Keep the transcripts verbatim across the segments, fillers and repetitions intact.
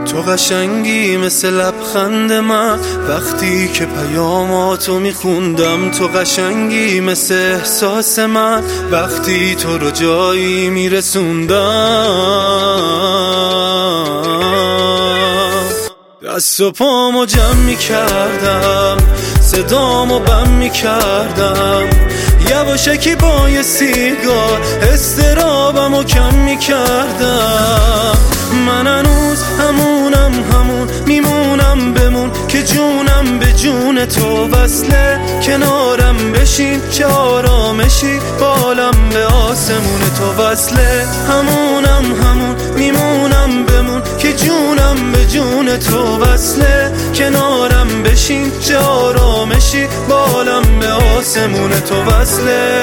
تو قشنگی مثل لبخند من وقتی که پیاماتو میخوندم، تو قشنگی مثل احساس من وقتی تو رو جایی میرسوندم. دست و پامو جمع میکردم، صدامو بم میکردم، یواشکی با یه سیگار استرابمو کم میکردم. من هنوز همونم، همون میمونم بمون که جونم به جون تو وصله. کنارم بشین چه آرامشی، بالم به آسمون تو وصله. همونم همون میمونم بمون که جونم به جون تو وصله. کنارم بشین چه آرامشی، بالم به آسمون تو وصله.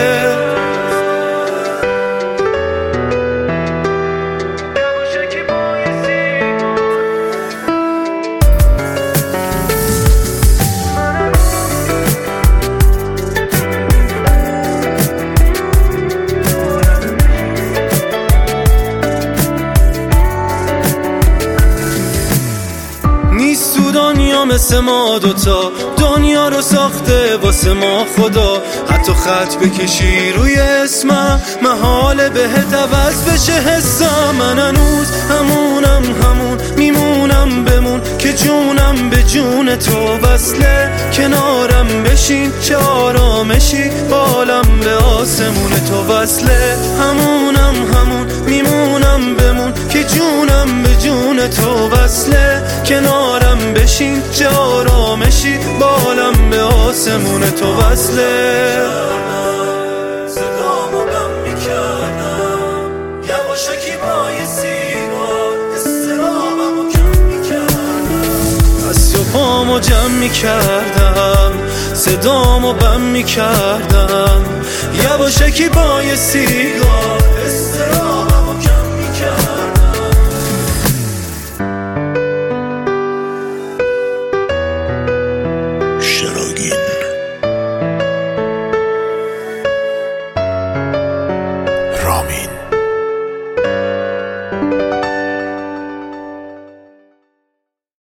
دنیا مثل ما دوتا، دنیا رو ساخته واسه ما خدا. حتی خط بکشی روی اسمم، محاله بهت عوض بشه حسم. من هنوز همونم، همون میمونم بمون که جونم به جون تو وصله. کنارم بشین چه آرامشی، بالم به آسمون تو وصله. همونم همون میمونم بمون که جونم به جون تو وصله. کنارم بشین چه آرامشی، بالم به آسمون تو وصله. صدامو بم میکردم، یواشکی با یه سیگار استرابمو کم میکردم. دست و پامو جمع میکردم، صدامو بم میکردم، یواشکی با یه سیگار استرابمو